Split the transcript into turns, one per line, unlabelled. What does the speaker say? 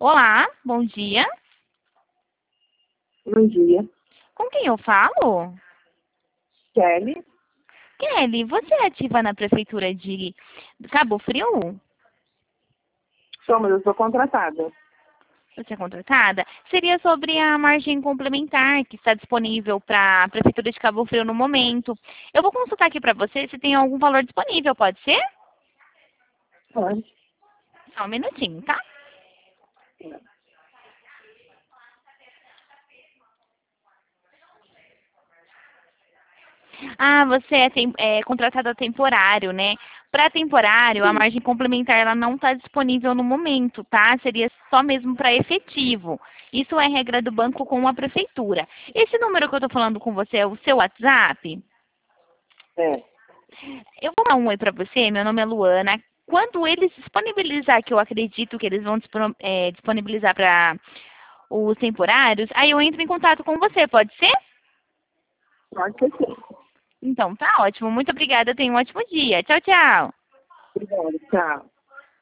Olá, bom dia.
Bom dia.
Com quem eu falo?
Kelly?
Kelly, você é ativa na prefeitura de Cabo Frio?
Sou, mas eu sou contratada.
Você é contratada? Seria sobre a margem complementar que está disponível para a prefeitura de Cabo Frio no momento. Eu vou consultar aqui para você se tem algum valor disponível, pode ser?
Pode.
Só um minutinho, tá? Ah, você é contratada temporário, né? Para temporário, a
Sim.
margem complementar ela não está disponível no momento, tá? Seria só mesmo para efetivo. Isso é regra do banco com a prefeitura. Esse número que eu estou falando com você é o seu WhatsApp?
É.
Eu vou dar um oi para você, meu nome é Luana. Quando eles disponibilizar, que eu acredito que eles vão disponibilizar para os temporários, aí eu entro em contato com você, pode ser?
Pode ser sim.
Então, tá ótimo. Muito obrigada. Tenha um ótimo dia. Tchau, tchau.
Obrigada. Tchau.